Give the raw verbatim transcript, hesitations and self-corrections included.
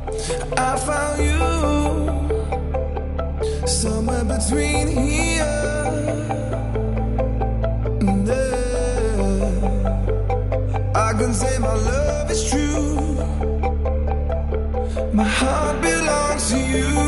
I found you somewhere between here and there. I can say my love is true. My heart belongs to you.